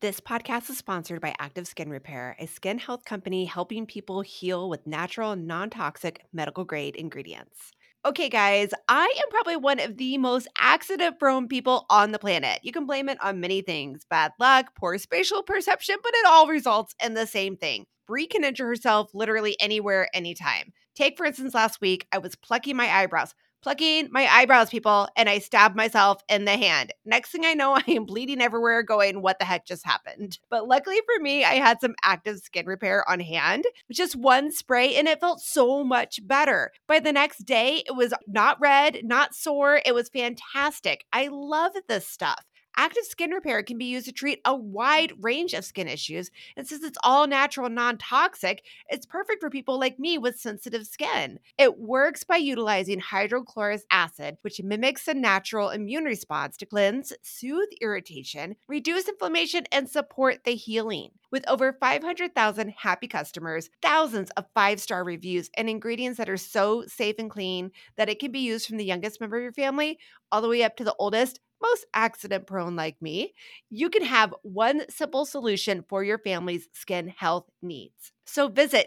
This podcast is sponsored by Active Skin Repair, a skin health company helping people heal with natural, non-toxic, medical-grade ingredients. Okay, guys, I am probably one of the most accident-prone people on the planet. You can blame it on many things, bad luck, poor spatial perception, but it all results in the same thing. Brie can injure herself literally anywhere, anytime. Take, for instance, last week, I was plucking my eyebrows, people, and I stabbed myself in the hand. Next thing I know, I am bleeding everywhere going, what the heck just happened? But luckily for me, I had some Active Skin Repair on hand, just one spray, and it felt so much better. By the next day, it was not red, not sore. It was fantastic. I love this stuff. Active Skin Repair can be used to treat a wide range of skin issues. And since it's all natural and non-toxic, it's perfect for people like me with sensitive skin. It works by utilizing hydrochloric acid, which mimics a natural immune response to cleanse, soothe irritation, reduce inflammation, and support the healing. With over 500,000 happy customers, thousands of 5-star reviews, and ingredients that are so safe and clean that it can be used from the youngest member of your family all the way up to the oldest, most accident prone like me, you can have one simple solution for your family's skin health needs. So visit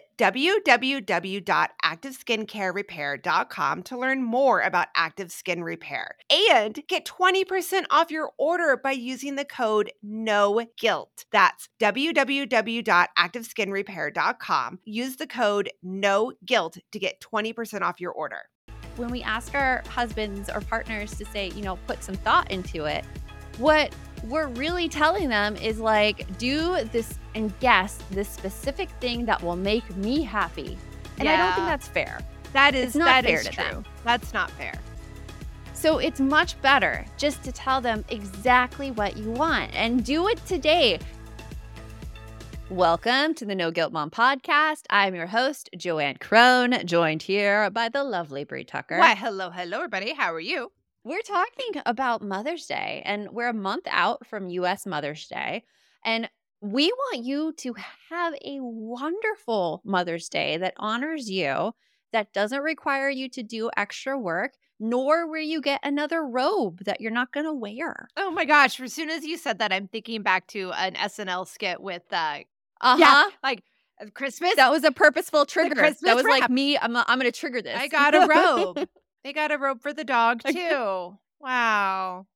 www.activeskincarerepair.com to learn more about Active Skin Repair and get 20% off your order by using the code NOGUILT. That's www.activeskinrepair.com. Use the code NOGUILT to get 20% off your order. When we ask our husbands or partners to say, put some thought into it, what we're really telling them is like, do this and guess this specific thing that will make me happy. And I don't think that's fair. That is not fair to true. them. That's not fair. So it's much better just to tell them exactly what you want and do it today. Welcome to the No Guilt Mom podcast. I'm your host, Joanne Crone, joined here by the lovely Brie Tucker. Why, hello, everybody. How are you? We're talking about Mother's Day, and we're a month out from U.S. Mother's Day, and we want you to have a wonderful Mother's Day that honors you, that doesn't require you to do extra work, nor will you get another robe that you're not going to wear. Oh my gosh. As soon as you said that, I'm thinking back to an SNL skit with, Christmas. That was a purposeful trigger. That was wrap. Like me. I'm going to trigger this. I got a robe. They got a robe for the dog too. Wow.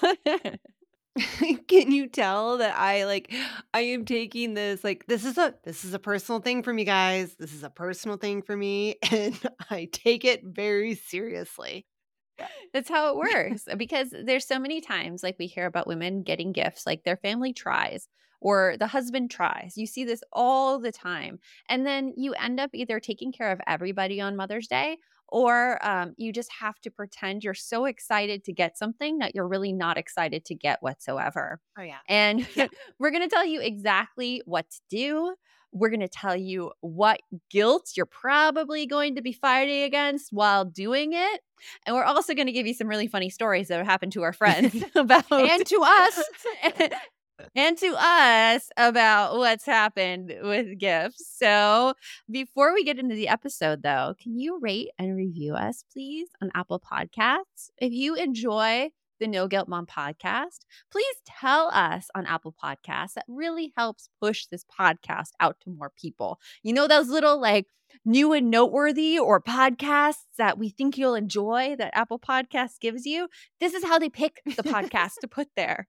Can you tell that I am taking this, this is a personal thing for me, guys. This is a personal thing for me, and I take it very seriously. That's how it works, because there's so many times we hear about women getting gifts, like their family tries or the husband tries. You see this all the time. And then you end up either taking care of everybody on Mother's Day, or you just have to pretend you're so excited to get something that you're really not excited to get whatsoever. Oh, yeah. And we're going to tell you exactly what to do. We're going to tell you what guilt you're probably going to be fighting against while doing it. And we're also going to give you some really funny stories that have happened to our friends about and to us. And to us about what's happened with gifts. So before we get into the episode, though, can you rate and review us, please, on Apple Podcasts? If you enjoy the No Guilt Mom podcast, please tell us on Apple Podcasts. That really helps push this podcast out to more people. You know, those little new and noteworthy or podcasts that we think you'll enjoy that Apple Podcasts gives you? This is how they pick the podcast to put there.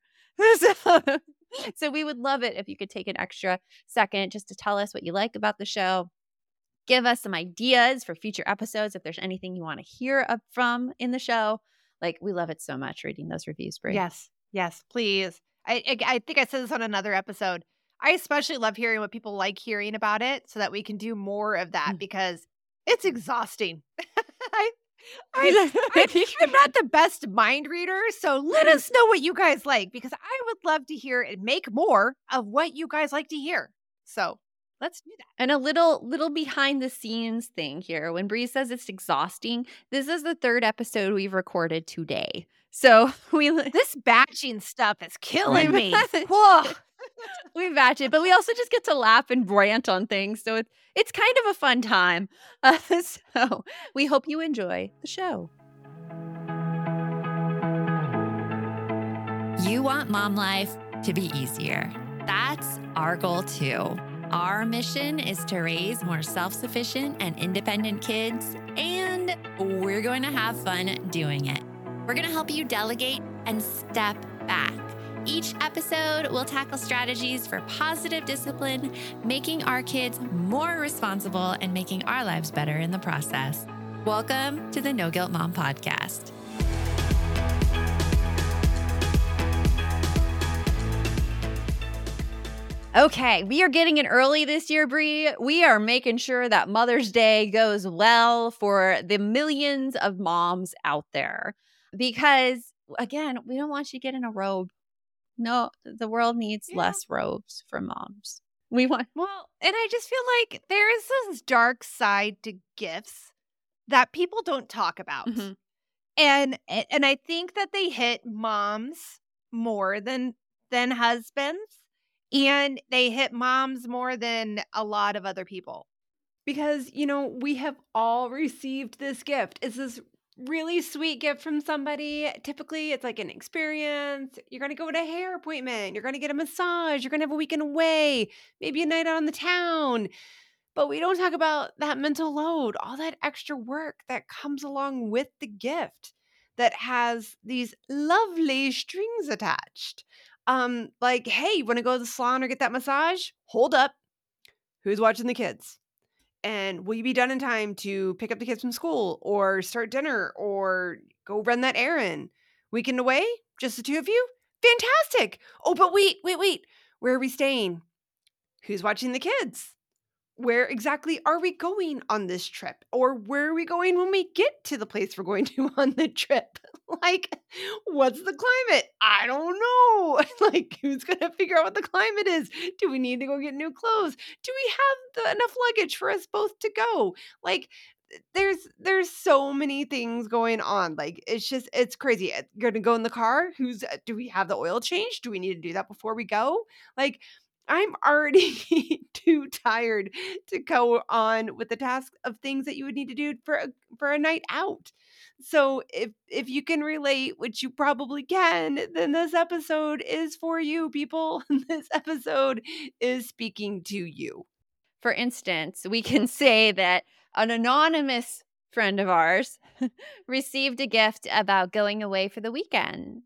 So we would love it if you could take an extra second just to tell us what you like about the show. Give us some ideas for future episodes if there's anything you want to hear from in the show. We love it so much reading those reviews, Brie. Yes, please. I think I said this on another episode. I especially love hearing what people like hearing about it so that we can do more of that because it's exhausting. I'm not the best mind reader, so let us know what you guys like because I would love to hear and make more of what you guys like to hear. So let's do that. And a little behind the scenes thing here. When Bree says it's exhausting, this is the third episode we've recorded today. So this batching stuff is killing me. We batch it, but we also just get to laugh and rant on things. So it's kind of a fun time. So we hope you enjoy the show. You want mom life to be easier. That's our goal too. Our mission is to raise more self-sufficient and independent kids, and we're going to have fun doing it. We're going to help you delegate and step back. Each episode will tackle strategies for positive discipline, making our kids more responsible and making our lives better in the process. Welcome to the No Guilt Mom Podcast. Okay, we are getting in early this year, Brie. We are making sure that Mother's Day goes well for the millions of moms out there. Because, again, we don't want you to get in a robe. No, the world needs less robes for moms. We want... Well, and I just feel like there is this dark side to gifts that people don't talk about. Mhm. And I think that they hit moms more than husbands. And they hit moms more than a lot of other people. Because, we have all received this gift. It's this really sweet gift from somebody. Typically, it's like an experience. You're going to go to a hair appointment. You're going to get a massage. You're going to have a weekend away. Maybe a night out on the town. But we don't talk about that mental load, all that extra work that comes along with the gift that has these lovely strings attached. Like, hey, you want to go to the salon or get that massage? Hold up. Who's watching the kids? And will you be done in time to pick up the kids from school or start dinner or go run that errand? Weekend away? Just the two of you? Fantastic. Oh, but wait. Where are we staying? Who's watching the kids? Where exactly are we going on this trip? Or where are we going when we get to the place we're going to on the trip? Like, what's the climate? I don't know. Like, who's going to figure out what the climate is? Do we need to go get new clothes? Do we have enough luggage for us both to go? Like, there's so many things going on. Like, it's crazy. You're going to go in the car. Do we have the oil change? Do we need to do that before we go? Like, I'm already too tired to go on with the task of things that you would need to do for a night out. So if you can relate, which you probably can, then this episode is for you, people. This episode is speaking to you. For instance, we can say that an anonymous friend of ours received a gift about going away for the weekend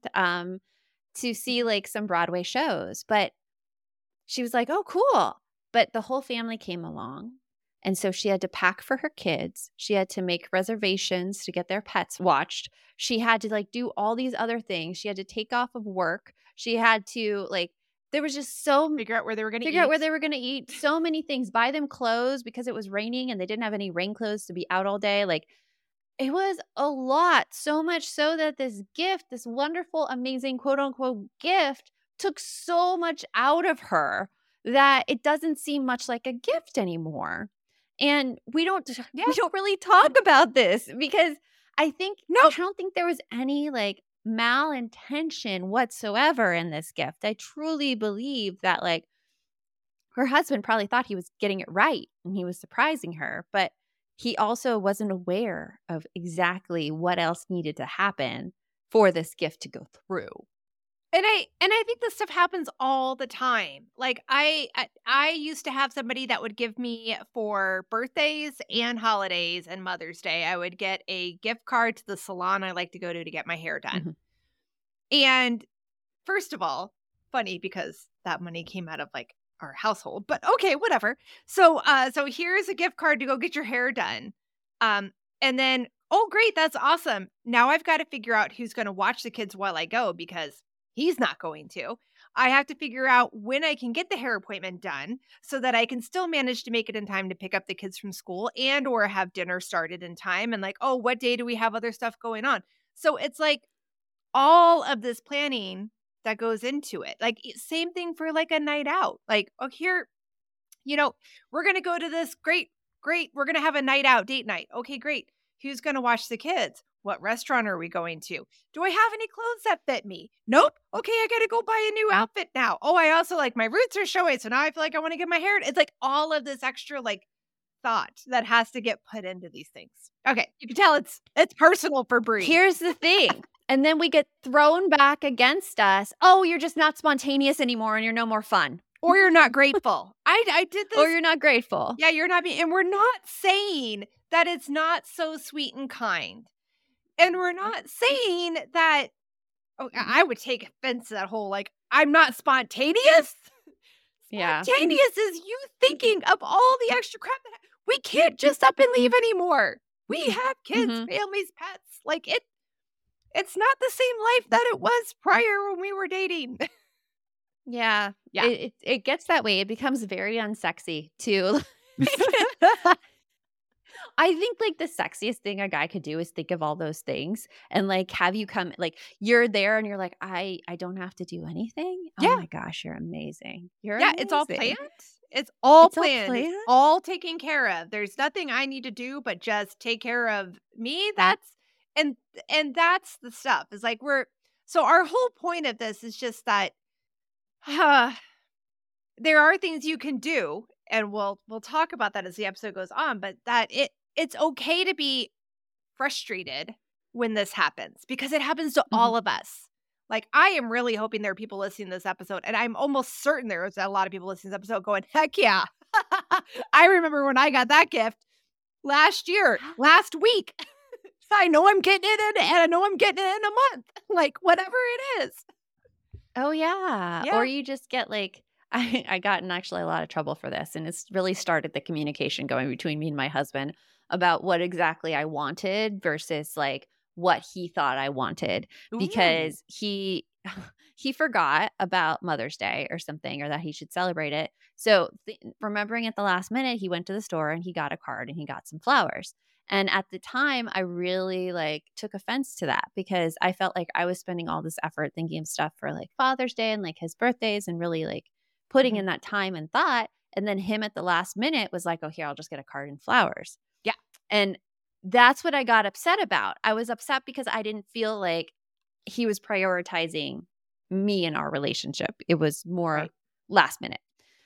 to see like some Broadway shows. But she was like, oh, cool. But the whole family came along. And so she had to pack for her kids. She had to make reservations to get their pets watched. She had to like do all these other things. She had to take off of work. She had to like, there was just Figure out where they were going to eat. figure out where they were going to eat. So many things. Buy them clothes because it was raining and they didn't have any rain clothes to be out all day. Like, it was a lot. So much so that this gift, this wonderful, amazing, quote unquote gift, took so much out of her that it doesn't seem much like a gift anymore. And we don't really talk about this because I don't think there was any like malintention whatsoever in this gift. I truly believe that like her husband probably thought he was getting it right and he was surprising her, but he also wasn't aware of exactly what else needed to happen for this gift to go through. And I think this stuff happens all the time. Like I used to have somebody that would give me for birthdays and holidays and Mother's Day. I would get a gift card to the salon I like to go to get my hair done. Mm-hmm. And first of all, funny because that money came out of like our household, but okay, whatever. So here's a gift card to go get your hair done. And then, oh great, that's awesome. Now I've got to figure out who's going to watch the kids while I go because he's not going to. I have to figure out when I can get the hair appointment done so that I can still manage to make it in time to pick up the kids from school and or have dinner started in time. And like, oh, what day do we have other stuff going on? So it's like all of this planning that goes into it. Like same thing for like a night out. Like, oh, here, we're going to go to this great. We're going to have a night out, date night. Okay, great. Who's going to watch the kids? What restaurant are we going to? Do I have any clothes that fit me? Nope. Okay, I got to go buy a new outfit now. Oh, I also like my roots are showing, so now I feel like I want to get my hair. It's like all of this extra like thought that has to get put into these things. Okay, you can tell it's personal for Brie. Here's the thing. And then we get thrown back against us. Oh, you're just not spontaneous anymore and you're no more fun. Or you're not grateful. I did this. Or you're not grateful. Yeah, you're not being, and we're not saying that it's not so sweet and kind. And we're not saying that, I would take offense to that whole, like, I'm not spontaneous. Yeah. Spontaneous is you thinking of all the extra crap that we can't just up and leave anymore. We have kids, families, pets. Like it's not the same life that it was prior when we were dating. Yeah. Yeah. It gets that way. It becomes very unsexy too. I think like the sexiest thing a guy could do is think of all those things and like have you come, like you're there and you're like, I don't have to do anything. Yeah. Oh my gosh, you're amazing. You're Yeah, amazing. it's all planned. It's all It's all planned. It's planned? all taken care of. There's nothing I need to do but just take care of me. And that's the stuff. It's like so our whole point of this is just that there are things you can do, and we'll talk about that as the episode goes on, but that it's okay to be frustrated when this happens because it happens to all of us. Like, I am really hoping there are people listening to this episode, and I'm almost certain there's a lot of people listening to this episode going, heck yeah. I remember when I got that gift last week. I know I'm getting it in, and I know I'm getting it in a month. Like, whatever it is. Oh yeah. Yeah. Or you just get like, I got in actually a lot of trouble for this, and it's really started the communication going between me and my husband about what exactly I wanted versus like what he thought I wanted, because he forgot about Mother's Day or something, or that he should celebrate it. So remembering at the last minute, he went to the store and he got a card and he got some flowers. And at the time, I really like took offense to that because I felt like I was spending all this effort thinking of stuff for like Father's Day and like his birthdays and really like putting in that time and thought. And then him at the last minute was like, oh, here, I'll just get a card and flowers. Yeah. And that's what I got upset about. I was upset because I didn't feel like he was prioritizing me in our relationship. It was more last minute.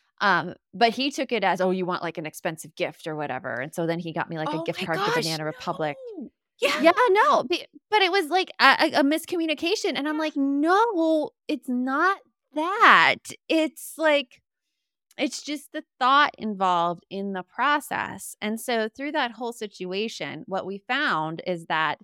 But he took it as, oh, you want like an expensive gift or whatever. And so then he got me like a gift card to Banana Republic. No. Yeah, no. But it was like a miscommunication. And I'm like, no, it's not that. It's like, it's just the thought involved in the process. And so through that whole situation, what we found is that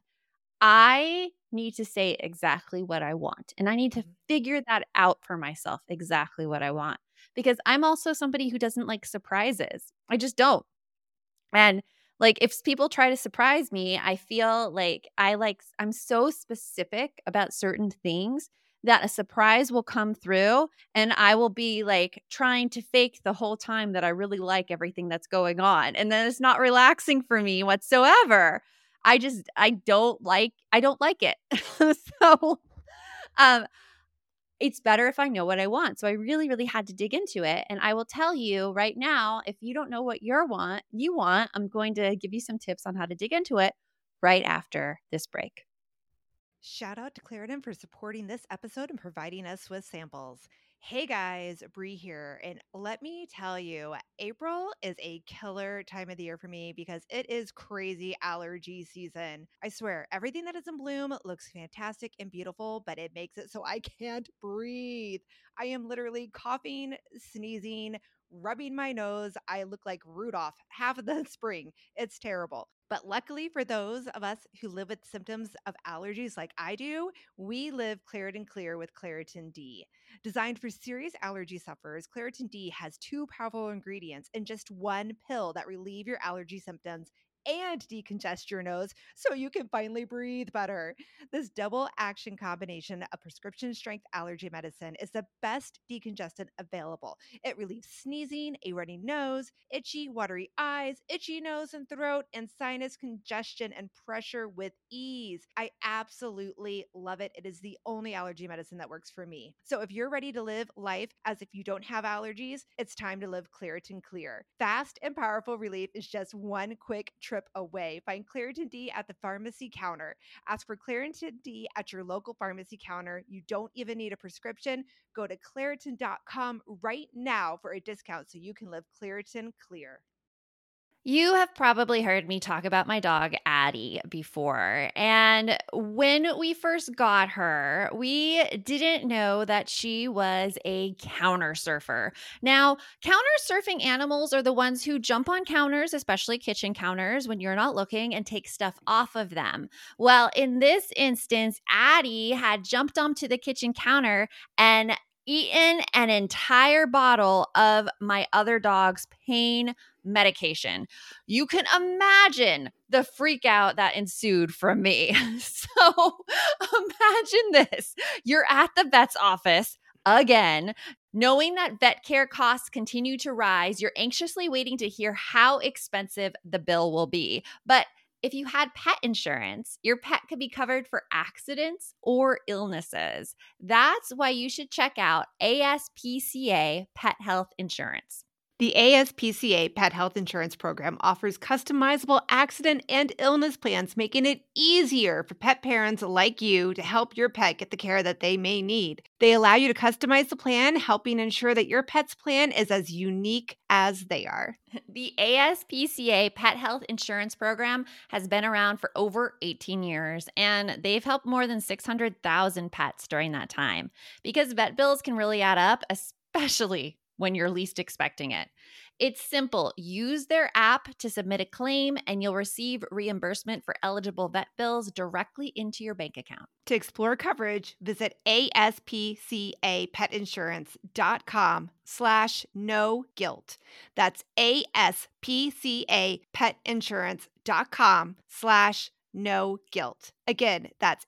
I need to say exactly what I want. And I need to figure that out for myself, exactly what I want. Because I'm also somebody who doesn't like surprises. I just don't. And like if people try to surprise me, I feel like I'm so specific about certain things that a surprise will come through and I will be like trying to fake the whole time that I really like everything that's going on. And then it's not relaxing for me whatsoever. I don't like it. So it's better if I know what I want. So I really, really had to dig into it. And I will tell you right now, if you don't know what you want, I'm going to give you some tips on how to dig into it right after this break. Shout out to Claritin for supporting this episode and providing us with samples. Hey guys, Bree here, and let me tell you, April is a killer time of the year for me because it is crazy allergy season. I swear, everything that is in bloom looks fantastic and beautiful, but it makes it so I can't breathe. I am literally coughing, sneezing, rubbing my nose. I look like Rudolph half of the spring. It's terrible. But luckily for those of us who live with symptoms of allergies like I do, we live Claritin Clear with Claritin D. Designed for serious allergy sufferers, Claritin D has 2 powerful ingredients in just one pill that relieve your allergy symptoms and decongest your nose so you can finally breathe better. This double action combination of prescription strength allergy medicine is the best decongestant available. It relieves sneezing, a runny nose, itchy, watery eyes, itchy nose and throat, and sinus congestion and pressure with ease. I absolutely love it. It is the only allergy medicine that works for me. So if you're ready to live life as if you don't have allergies, it's time to live Claritin Clear. Fast and powerful relief is just one quick trip away. Find Claritin D at the pharmacy counter. Ask for Claritin D at your local pharmacy counter. You don't even need a prescription. Go to Claritin.com right now for a discount so you can live Claritin Clear. You have probably heard me talk about my dog, Addie, before. And when we first got her, we didn't know that she was a counter surfer. Now, counter surfing animals are the ones who jump on counters, especially kitchen counters, when you're not looking and take stuff off of them. Well, in this instance, Addie had jumped onto the kitchen counter and eaten an entire bottle of my other dog's pain medication. You can imagine the freak out that ensued from me. So imagine this. You're at the vet's office again, knowing that vet care costs continue to rise. You're anxiously waiting to hear how expensive the bill will be. But if you had pet insurance, your pet could be covered for accidents or illnesses. That's why you should check out ASPCA Pet Health Insurance. The ASPCA Pet Health Insurance Program offers customizable accident and illness plans, making it easier for pet parents like you to help your pet get the care that they may need. They allow you to customize the plan, helping ensure that your pet's plan is as unique as they are. The ASPCA Pet Health Insurance Program has been around for over 18 years, and they've helped more than 600,000 pets during that time. Because vet bills can really add up, especially when you're least expecting it. It's simple. Use their app to submit a claim, and you'll receive reimbursement for eligible vet bills directly into your bank account. To explore coverage, visit aspcapetinsurance.com/no guilt. That's aspcapetinsurance.com/no guilt. Again, that's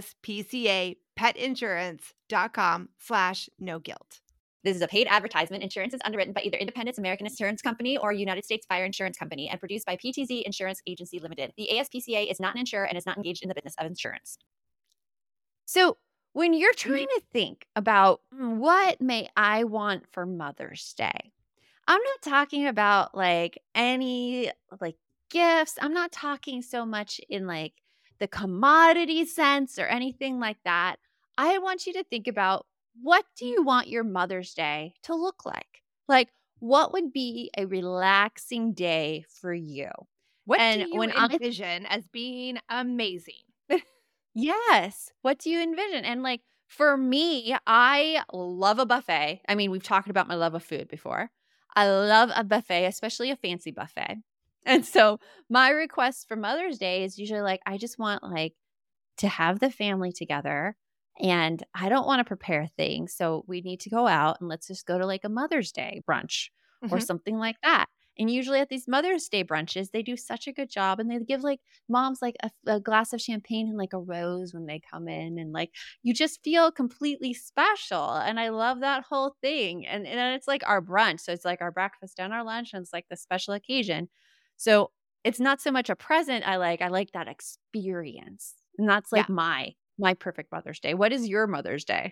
aspcapetinsurance.com/no guilt. This is a paid advertisement. Insurance is underwritten by either Independence American Insurance Company or United States Fire Insurance Company and produced by PTZ Insurance Agency Limited. The ASPCA is not an insurer and is not engaged in the business of insurance. So when you're trying to think about what may I want for Mother's Day, I'm not talking about like any like gifts. I'm not talking so much in like the commodity sense or anything like that. I want you to think about, what do you want your Mother's Day to look like? Like, what would be a relaxing day for you? What And do you when I envision as being amazing? Yes. What do you envision? And like for me, I love a buffet. I mean, we've talked about my love of food before. I love a buffet, especially a fancy buffet. And so my request for Mother's Day is usually like, I just want like to have the family together, and I don't want to prepare things. So we need to go out and let's just go to like a Mother's Day brunch or Mhm. something like that. And usually at these Mother's Day brunches, they do such a good job, and they give like moms like a glass of champagne and like a rose when they come in. And like you just feel completely special. And I love that whole thing. And then it's like our brunch. So it's like our breakfast and our lunch, and it's like the special occasion. So it's not so much a present I like that experience. And that's Yeah. like my perfect Mother's Day. What is your Mother's Day?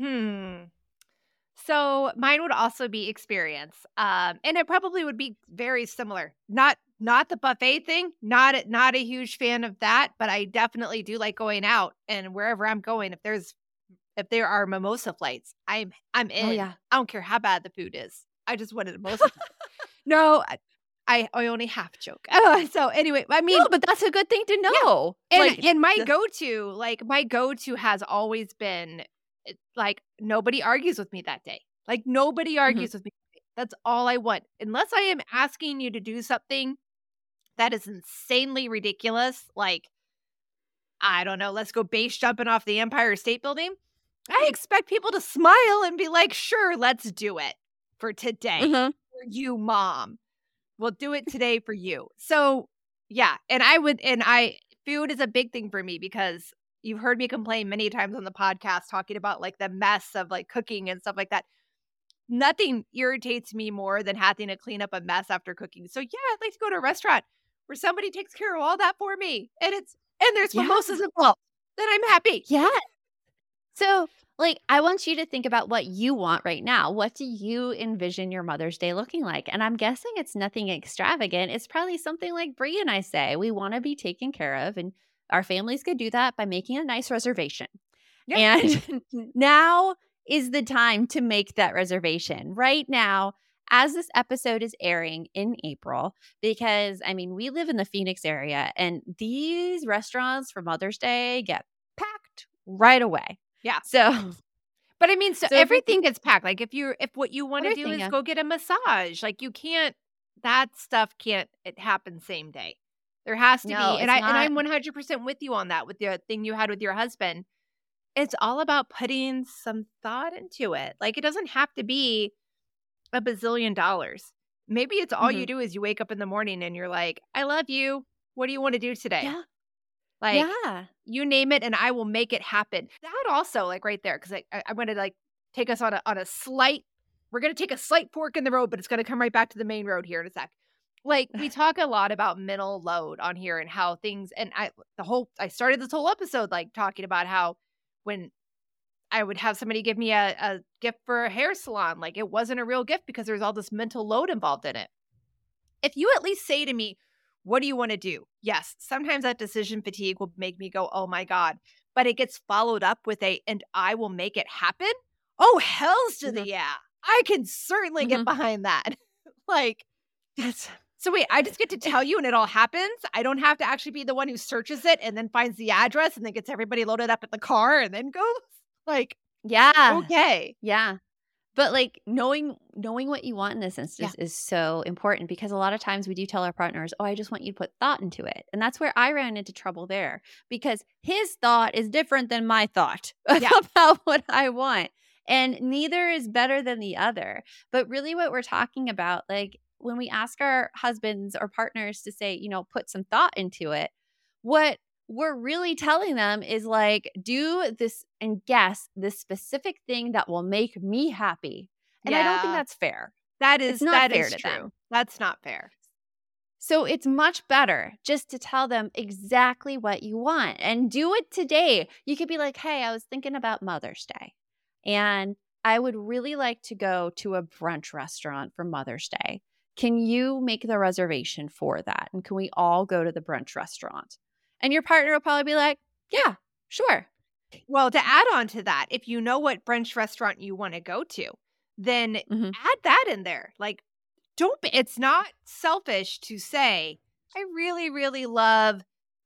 So mine would also be experience. And it probably would be very similar. Not the buffet thing. Not a huge fan of that, but I definitely do like going out, and wherever I'm going, if there are mimosa flights, I'm in. Oh, yeah. I don't care how bad the food is. I just wanted a mimosa flight. No, I only half joke. So anyway, I mean, No, but that's a good thing to know. and Like, and my the- go-to has always been like, nobody argues with me that day. Like, nobody argues with me. That's all I want. Unless I am asking you to do something that is insanely ridiculous, like, I don't know, let's go base jumping off the Empire State Building. I expect people to smile and be like, sure, let's do it for today. Mhm. For you, Mom. We'll do it today for you. So yeah, food is a big thing for me, because you've heard me complain many times on the podcast talking about like the mess of like cooking and stuff like that. Nothing irritates me more than having to clean up a mess after cooking. So yeah, I'd like to go to a restaurant where somebody takes care of all that for me, and there's Yeah. mimosas involved. Then I'm happy. Yeah. So, like, I want you to think about what you want right now. What do you envision your Mother's Day looking like? And I'm guessing it's nothing extravagant. It's probably something like Brie and I say. We want to be taken care of, and our families could do that by making a nice reservation. Yeah. And now is the time to make that reservation. Right now, as this episode is airing in April, because I mean, we live in the Phoenix area and these restaurants for Mother's Day get packed right away. Yeah. So, But I mean, so So if we everything gets packed. Like if what you want to do everything, is yeah. go get a massage, like you can't, that stuff can't it happen same day. There has to No, be, and it's I'm not. 100% with you on that with the thing you had with your husband. It's all about putting some thought into it. Like it doesn't have to be a bazillion dollars. Maybe it's all you Mhm. do is you wake up in the morning and you're like, "I love you. What do you want to do today?" Yeah. Like Yeah. you name it and I will make it happen. That also, like right there, because I'm gonna like take us on a slight. We're gonna take a slight fork in the road, but it's gonna come right back to the main road here in a sec. Like we talk a lot about mental load on here and how things, and I started this whole episode like talking about how when I would have somebody give me a gift for a hair salon, like it wasn't a real gift because there's all this mental load involved in it. If you at least say to me, what do you want to do? Yes, sometimes that decision fatigue will make me go, oh my God. But it gets followed up with and I will make it happen. Oh, hells to the Mhm. yeah. I can certainly get Mhm. behind that. Like, That's so wait, I just get to tell you and it all happens. I don't have to actually be the one who searches it and then finds the address and then gets everybody loaded up at the car and then goes. Like, Yeah. okay. Yeah. But, like, knowing what you want in this Yeah. instance is so important because a lot of times we do tell our partners, "Oh, I just want you to put thought into it." And that's where I ran into trouble there because his thought is different than my thought Yeah. about what I want, and neither is better than the other. But really what we're talking about, like, when we ask our husbands or partners to say, put some thought into it, what we're really telling them is like, do this and guess this specific thing that will make me happy. And I don't think Yeah. that's fair. That It's is not that fair is to true. them. That's not fair. So it's much better just to tell them exactly what you want and do it today. You could be like, hey, I was thinking about Mother's Day and I would really like to go to a brunch restaurant for Mother's Day. Can you make the reservation for that? And can we all go to the brunch restaurant? And your partner will probably be like, yeah, sure. Well, to add on to that, if you know what French restaurant you want to go to, then Mhm. add that in there. Like, don't be, it's not selfish to say, I really, really love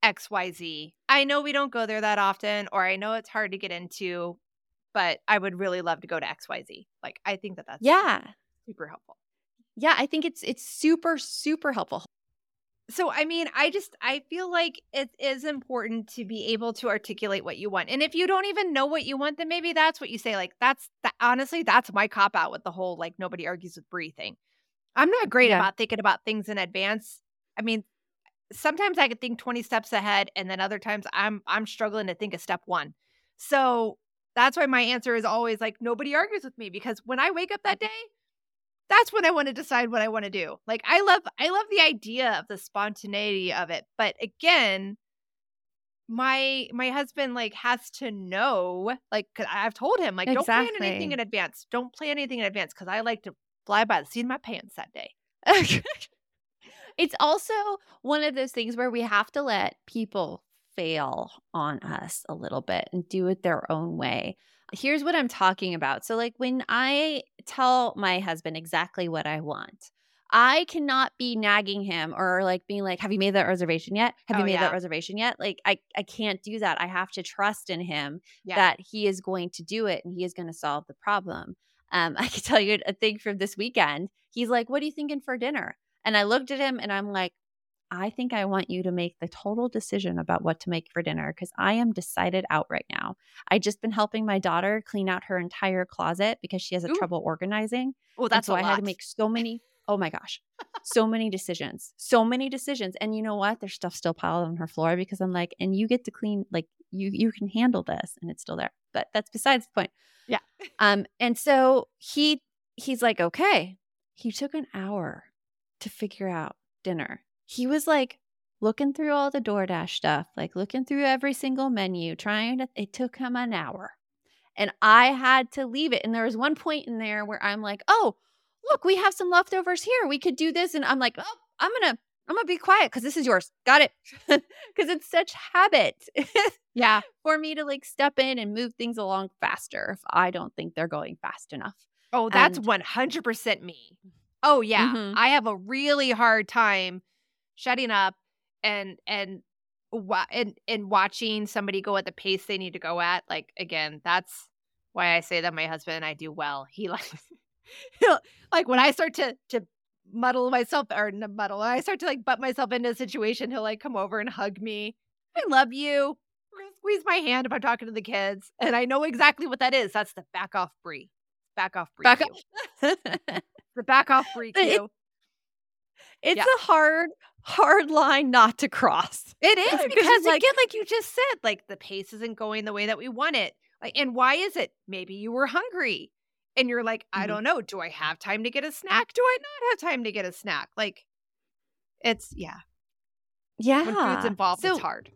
XYZ. I know we don't go there that often, or I know it's hard to get into, but I would really love to go to XYZ. Like, I think that that's Yeah. super helpful. Yeah, I think it's super, super helpful. So, I mean, I feel like it is important to be able to articulate what you want. And if you don't even know what you want, then maybe that's what you say. Like, honestly, that's my cop out with the whole, like, nobody argues with Brie thing. I'm not great Yeah. about thinking about things in advance. I mean, sometimes I could think 20 steps ahead, and then other times I'm struggling to think of step one. So that's why my answer is always like, nobody argues with me, because when I wake up that day, that's when I want to decide what I want to do. Like I love the idea of the spontaneity of it. But again, my husband like has to know, like 'cause I've told him like don't plan anything Exactly. in advance. Don't plan anything in advance because I like to fly by the seat of my pants that day. It's also one of those things where we have to let people fail on us a little bit and do it their own way. Here's what I'm talking about. So, like, when I tell my husband exactly what I want, I cannot be nagging him or like being like, have you made that reservation yet? Have Oh you made that yeah. reservation yet? Like, I can't do that. I have to trust in him Yeah. that he is going to do it and he is going to solve the problem. I can tell you a thing from this weekend. He's like, what are you thinking for dinner? And I looked at him and I'm like, I think I want you to make the total decision about what to make for dinner because I am decided out right now. I just been helping my daughter clean out her entire closet because she has a Ooh. trouble organizing. Oh, And that's so a I had to lot. make so many, oh my gosh, so many decisions. So many decisions. And you know what? There's stuff still piled on her floor because I'm like, and you get to clean, like you can handle this and it's still there. But that's besides the point. Yeah. And so he's like, okay. He took an hour to figure out dinner. He was like looking through all the DoorDash stuff, like looking through every single menu, it took him an hour. And I had to leave it. And there was one point in there where I'm like, oh, look, we have some leftovers here. We could do this. And I'm like, oh, I'm gonna be quiet because this is yours. Got it. Because it's such habit Yeah. for me to like step in and move things along faster if I don't think they're going fast enough. Oh, that's And 100% me. Oh, yeah. Mhm. I have a really hard time shutting up and watching somebody go at the pace they need to go at. Like, again, that's why I say that my husband and I do well. He like like when I start to muddle myself or not muddle, when I start to like butt myself into a situation, he'll like come over and hug me. I love you. We're gonna squeeze my hand if I'm talking to the kids. And I know exactly what that is. That's the back off Brie. Back off Brie Back cue. up. The back off Brie It cue. it's Yeah. a hard line not to cross. It is Because because it's like again, like you just said, like the pace isn't going the way that we want it. Like, and why is it? Maybe you were hungry and you're like, I Mhm. don't know. Do I have time to get a snack? Do I not have time to get a snack? Like, it's when food's Yeah. involved, it's So hard.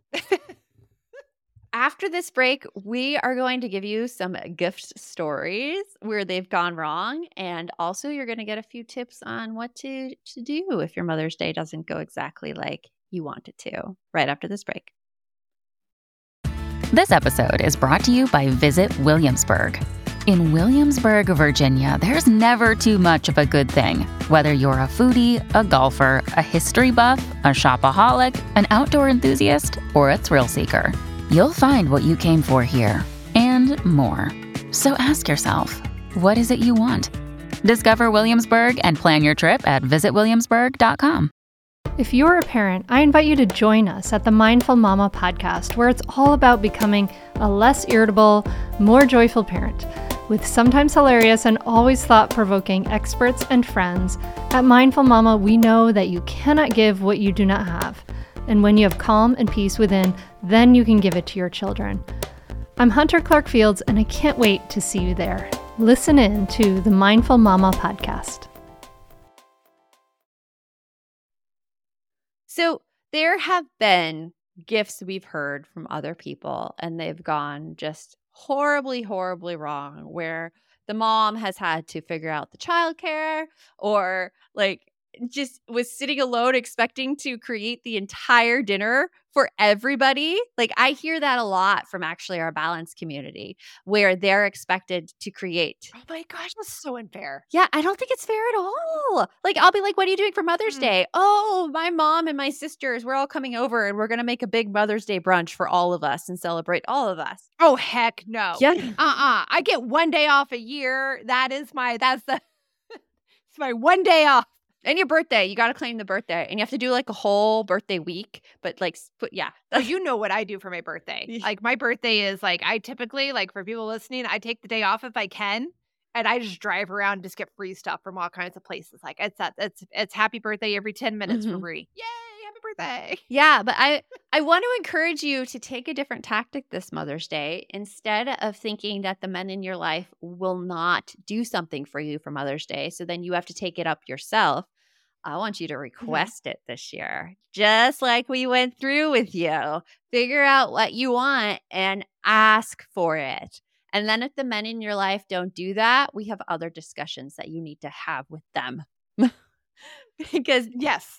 after this break, we are going to give you some gift stories where they've gone wrong. And also, you're going to get a few tips on what to do if your Mother's Day doesn't go exactly like you want it to, right after this break. This episode is brought to you by Visit Williamsburg. In Williamsburg, Virginia, there's never too much of a good thing. Whether you're a foodie, a golfer, a history buff, a shopaholic, an outdoor enthusiast, or a thrill seeker, you'll find what you came for here and more. So ask yourself, what is it you want? Discover Williamsburg and plan your trip at visitwilliamsburg.com. If you're a parent, I invite you to join us at the Mindful Mama podcast, where it's all about becoming a less irritable, more joyful parent. With sometimes hilarious and always thought-provoking experts and friends, at Mindful Mama, we know that you cannot give what you do not have. And when you have calm and peace within, then you can give it to your children. I'm Hunter Clark Fields, and I can't wait to see you there. Listen in to the Mindful Mama podcast. So there have been gifts we've heard from other people, and they've gone just horribly, horribly wrong, where the mom has had to figure out the childcare or like just was sitting alone expecting to create the entire dinner for everybody. Like I hear that a lot from actually our balance community where they're expected to create. Oh my gosh, that's so unfair. Yeah, I don't think it's fair at all. Like I'll be like, what are you doing for Mother's Day? Oh, my mom and my sisters, we're all coming over and we're going to make a big Mother's Day brunch for all of us and celebrate all of us. Oh heck no. Yeah. I get one day off a year. It's my one day off. And your birthday, you got to claim the birthday. And you have to do like a whole birthday week. But like, yeah. Oh, you know what I do for my birthday. Like my birthday is like, I typically, like for people listening, I take the day off if I can. And I just drive around and just get free stuff from all kinds of places. Like it's happy birthday every 10 minutes for Brie. Yay, happy birthday. Yeah, but I want to encourage you to take a different tactic this Mother's Day. Instead of thinking that the men in your life will not do something for you for Mother's Day, so then you have to take it up yourself. I want you to request it this year, just like we went through with you. Figure out what you want and ask for it. And then if the men in your life don't do that, we have other discussions that you need to have with them. Because Yes.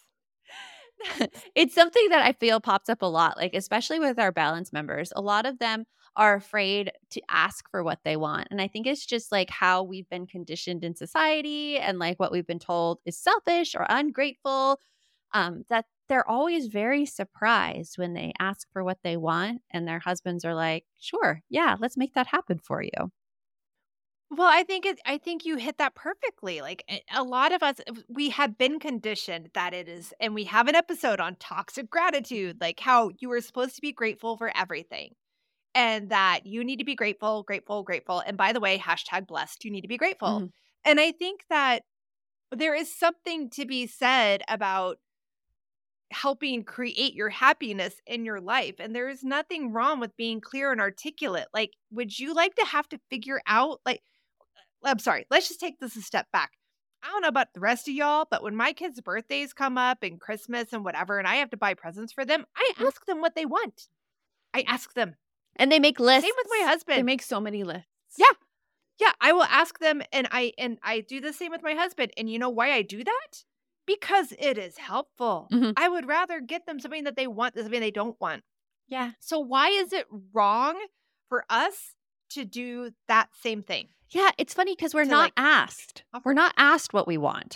it's something that I feel pops up a lot, like especially with our balance members. A lot of them are afraid to ask for what they want. And I think it's just like how we've been conditioned in society and like what we've been told is selfish or ungrateful, that they're always very surprised when they ask for what they want and their husbands are like, sure, yeah, let's make that happen for you. Well, I think you hit that perfectly. Like a lot of us, we have been conditioned that it is, and we have an episode on toxic gratitude, like how you are supposed to be grateful for everything. And that you need to be grateful, grateful, grateful. And by the way, #blessed, you need to be grateful. Mhm. And I think that there is something to be said about helping create your happiness in your life. And there is nothing wrong with being clear and articulate. Like, would you like to have to figure out, like, I'm sorry, let's just take this a step back. I don't know about the rest of y'all, but when my kids' birthdays come up and Christmas and whatever, and I have to buy presents for them, I ask them what they want. I ask them. And they make lists. Same with my husband. They make so many lists. Yeah. Yeah, I will ask them, and I do the same with my husband. And you know why I do that? Because it is helpful. Mhm. I would rather get them something that they want than something they don't want. Yeah. So why is it wrong for us to do that same thing? Yeah, it's funny because we're To, not like, asked. We're not asked what we want.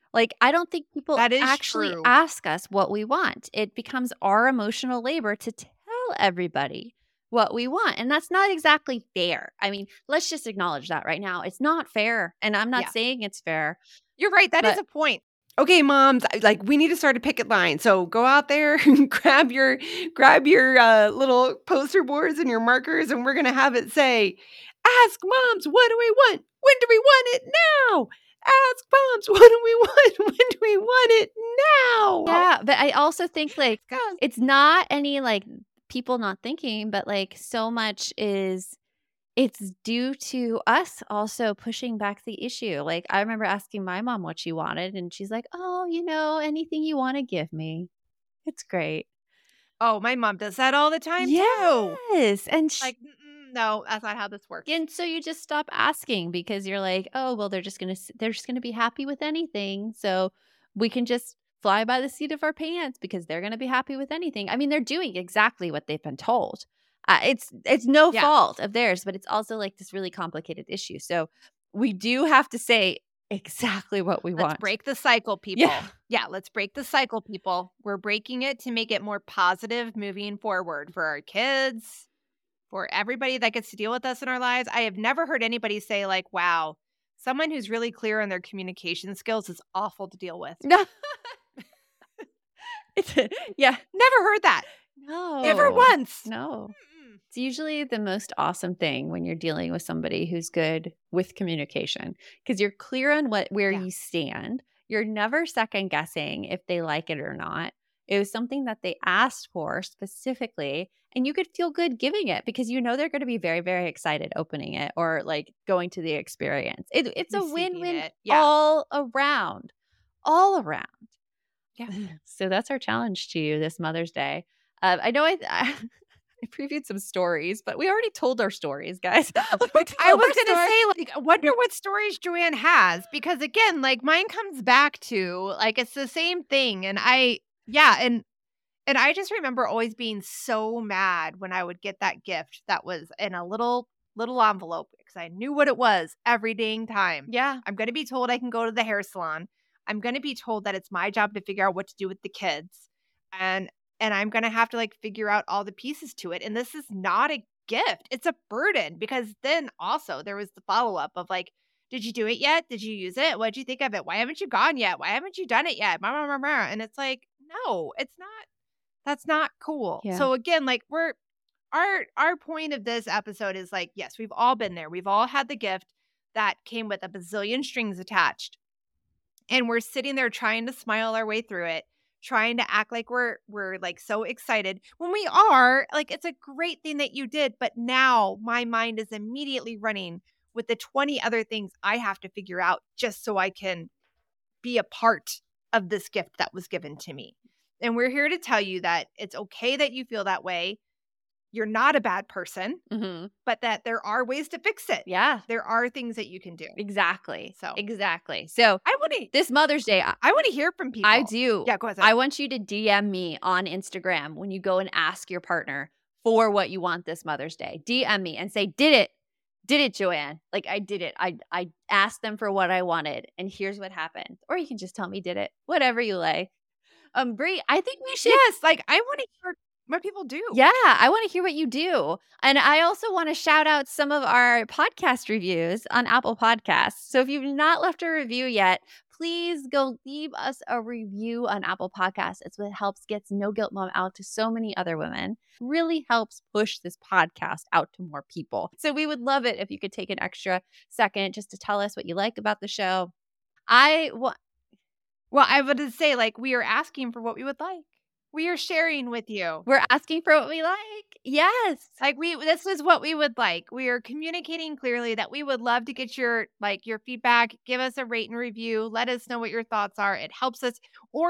Like, I don't think people That is actually true. ask us what we want. It becomes our emotional labor to tell everybody what we want. And that's not exactly fair. I mean, let's just acknowledge that right now. It's not fair. And I'm not Yeah. saying it's fair. You're right. That is But- a point. Okay, moms, like we need to start a picket line. So go out there and grab your little poster boards and your markers, and we're gonna have it say, "Ask moms, what do we want? When do we want it now? Ask moms, what do we want? When do we want it now?" Yeah. But I also think like Guys, it's not any like people not thinking, but like so much is it's due to us also pushing back the issue. Like, I remember asking my mom what she wanted, and she's like, "Oh, anything you want to give me. It's great." oh, my mom does that all the time too. Yes. And No, that's not how this works. and so you just stop asking because you're like, "Oh, well, they're just going to be happy with anything. So we can just fly by the seat of our pants because they're going to be happy with anything." I mean, they're doing exactly what they've been told. It's no Yeah. fault of theirs, but it's also like this really complicated issue. So we do have to say exactly what we Let's want. break the cycle, people. Yeah. Yeah, let's break the cycle, people. We're breaking it to make it more positive moving forward for our kids, for everybody that gets to deal with us in our lives. I have never heard anybody say like, wow, someone who's really clear on their communication skills is awful to deal with. Yeah. Never heard that. No. Never once. No. Mm-mm. It's usually the most awesome thing when you're dealing with somebody who's good with communication because you're clear on where Yeah. you stand. You're never second guessing if they like it or not. It was something that they asked for specifically, and you could feel good giving it because you know they're going to be very, very excited opening it or like going to the experience. It's a Receiving win-win it. Yeah. all around. All around. Yeah. So that's our challenge to you this Mother's Day. I know I previewed some stories, but we already told our stories, guys. I was going to say, like, I wonder what stories Joanne has because, again, like mine comes back to like it's the same thing, and I just remember always being so mad when I would get that gift that was in a little envelope because I knew what it was every dang time. Yeah. I'm going to be told I can go to the hair salon. I'm going to be told that it's my job to figure out what to do with the kids, and I'm going to have to like figure out all the pieces to it. And this is not a gift. It's a burden because then also there was the follow-up of like, did you do it yet? Did you use it? What did you think of it? Why haven't you gone yet? Why haven't you done it yet? Blah, blah, blah, blah. And it's like, no, it's not. That's not cool. Yeah. So again, like our point of this episode is like, yes, we've all been there. We've all had the gift that came with a bazillion strings attached. And we're sitting there trying to smile our way through it, trying to act like we're like so excited when we are. Like, it's a great thing that you did, but now my mind is immediately running with the 20 other things I have to figure out just so I can be a part of this gift that was given to me. And we're here to tell you that it's okay that you feel that way. You're not a bad person, but that there are ways to fix it. Yeah. There are things that you can do. Exactly. So exactly. So I want to this Mother's Day, I want to hear from people. I do. Yeah, go ahead. I want you to DM me on Instagram when you go and ask your partner for what you want this Mother's Day. DM me and say, did it, Joanne? Like, I did it. I asked them for what I wanted, and here's what happened. Or you can just tell me, did it? Whatever you like. Brie, I think we should. Yes, like I want to hear what people do. Yeah, I want to hear what you do. And I also want to shout out some of our podcast reviews on Apple Podcasts. So if you've not left a review yet, please go leave us a review on Apple Podcasts. It's what helps gets No Guilt Mom out to so many other women. Really helps push this podcast out to more people. So we would love it if you could take an extra second just to tell us what you like about the show. Well, I would say, like, we are asking for what we would like. We are sharing with you. We're asking for what we like. Yes. Like this is what we would like. We are communicating clearly that we would love to get your feedback. Give us a rate and review. Let us know what your thoughts are. It helps us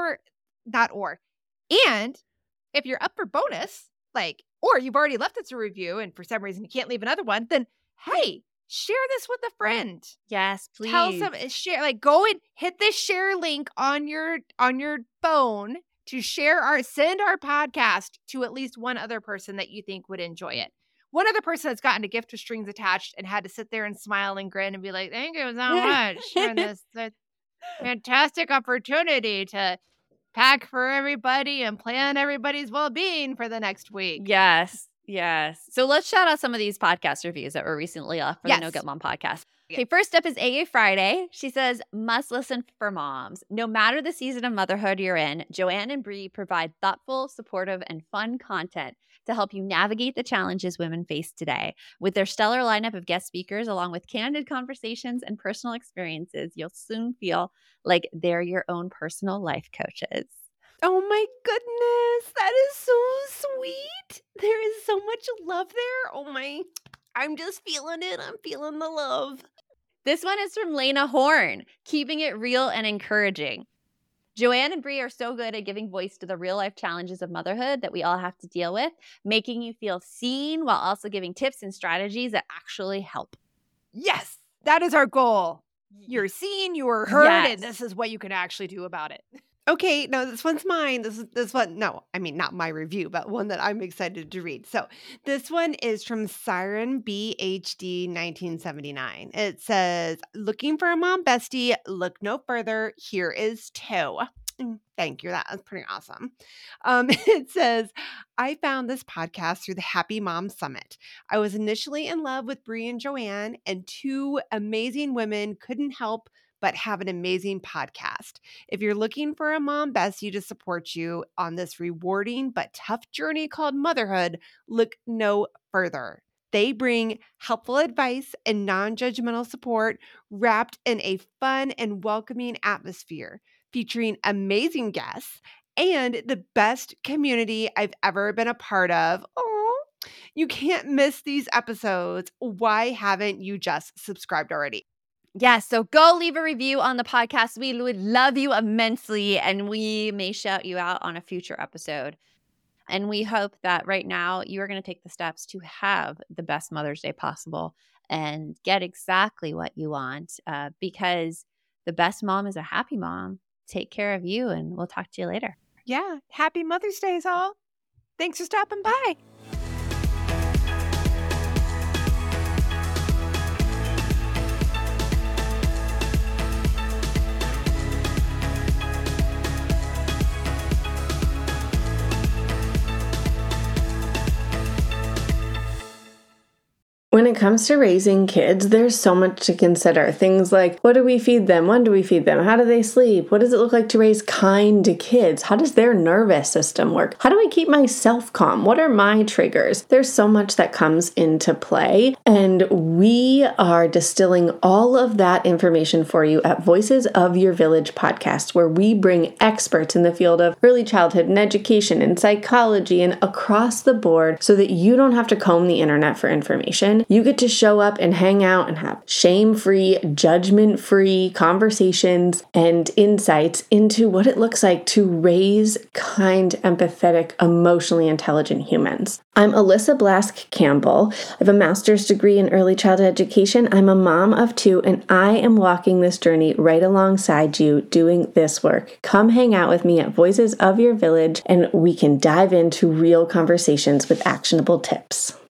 And if you're up for bonus, or you've already left us a review and for some reason you can't leave another one, then hey, share this with a friend. Yes, please. Tell some share, go and hit the share link on your phone to send our podcast to at least one other person that you think would enjoy it. One other person that's gotten a gift with strings attached and had to sit there and smile and grin and be like, thank you so much for this. fantastic opportunity to pack for everybody and plan everybody's well-being for the next week. Yes. So let's shout out some of these podcast reviews that were recently left for the No Guilt Mom podcast. Okay, first up is AA Friday. She says, must listen for moms. No matter the season of motherhood you're in, Joanne and Bree provide thoughtful, supportive, and fun content to help you navigate the challenges women face today. With their stellar lineup of guest speakers, along with candid conversations and personal experiences, you'll soon feel like they're your own personal life coaches. Oh my goodness, that is so sweet. There is so much love there. Oh my, I'm just feeling it. I'm feeling the love. This one is from Lena Horn, keeping it real and encouraging. Joanne and Bree are so good at giving voice to the real-life challenges of motherhood that we all have to deal with, making you feel seen while also giving tips and strategies that actually help. Yes, that is our goal. You're seen, you are heard, and this is what you can actually do about it. Okay, no, this one's mine. This one, no, I mean, not my review, but one that I'm excited to read. So this one is from Siren BHD 1979. It says, looking for a mom bestie, look no further. Here is two. Thank you. That was pretty awesome. It says, I found this podcast through the Happy Mom Summit. I was initially in love with Bree and Joanne, and two amazing women couldn't help but have an amazing podcast. If you're looking for a mom bestie to support you on this rewarding but tough journey called motherhood, look no further. They bring helpful advice and non-judgmental support wrapped in a fun and welcoming atmosphere, featuring amazing guests and the best community I've ever been a part of. Oh, you can't miss these episodes. Why haven't you just subscribed already? Yes, so go leave a review on the podcast. We would love you immensely, and we may shout you out on a future episode. And we hope that right now you are going to take the steps to have the best Mother's Day possible and get exactly what you want, because the best mom is a happy mom. Take care of you, and we'll talk to you later. Yeah, happy Mother's Day, all. Thanks for stopping by. When it comes to raising kids, there's so much to consider. Things like, what do we feed them? When do we feed them? How do they sleep? What does it look like to raise kind kids? How does their nervous system work? How do I keep myself calm? What are my triggers? There's so much that comes into play, and we are distilling all of that information for you at Voices of Your Village podcast, where we bring experts in the field of early childhood and education and psychology and across the board so that you don't have to comb the internet for information. You get to show up and hang out and have shame-free, judgment-free conversations and insights into what it looks like to raise kind, empathetic, emotionally intelligent humans. I'm Alyssa Blask Campbell. I have a master's degree in early childhood education. I'm a mom of two, and I am walking this journey right alongside you doing this work. Come hang out with me at Voices of Your Village, and we can dive into real conversations with actionable tips.